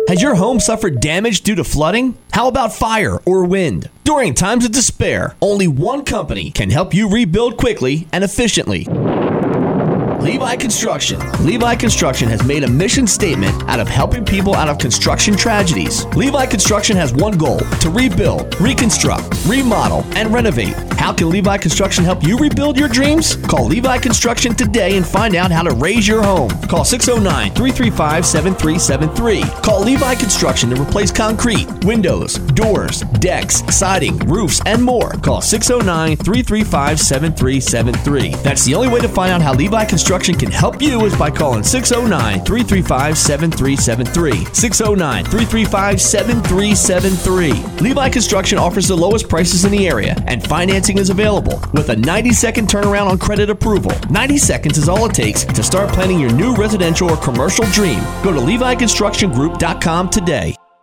Has your home suffered damage due to flooding? How about fire or wind? During times of despair, only one company can help you rebuild quickly and efficiently. Levi Construction. Levi Construction has made a mission statement out of helping people out of construction tragedies. Levi Construction has one goal: to rebuild, reconstruct, remodel, and renovate. How can Levi Construction help you rebuild your dreams? Call Levi Construction today and find out how to raise your home. Call 609-335-7373. Call Levi Construction to replace concrete, windows, doors, decks, siding, roofs, and more. Call 609-335-7373. That's the only way to find out how Levi Construction can help you is by calling 609-335-7373. 609-335-7373. Levi Construction offers the lowest prices in the area, and financing is available with a 90-second turnaround on credit approval. 90 seconds is all it takes to start planning your new residential or commercial dream. Go to LeviConstructionGroup.com today.